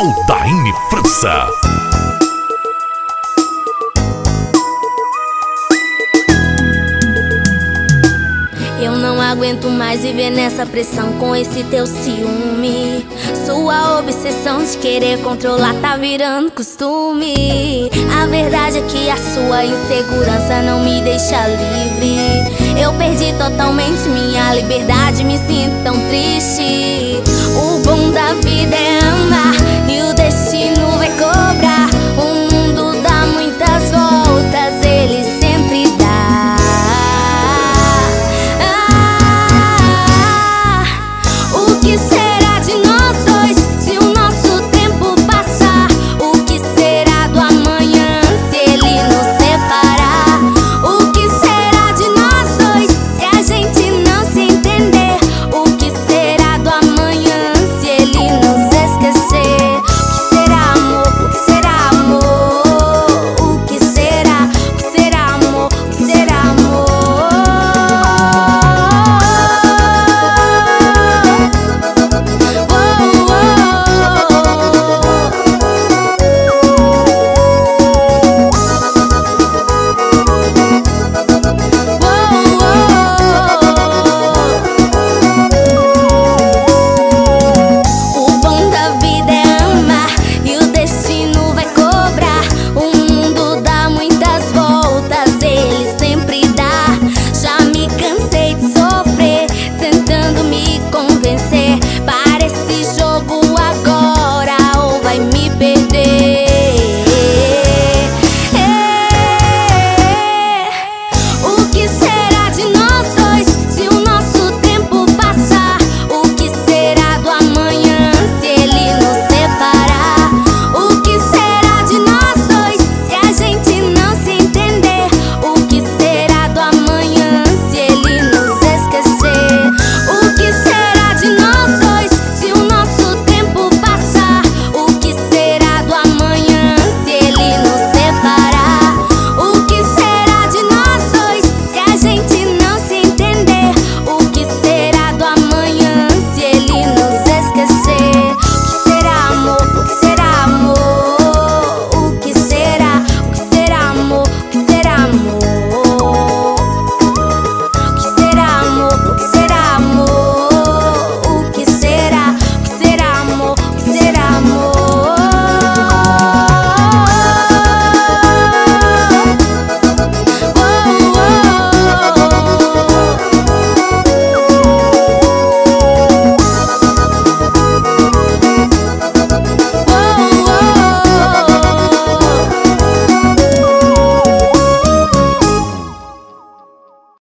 Aldaine França. Eu não aguento mais viver nessa pressão com esse teu ciúme. Sua obsessão de querer controlar tá virando costume. A verdade é que a sua insegurança não me deixa livre. Eu perdi totalmente minha liberdade, me sinto tão triste. O bom da vida é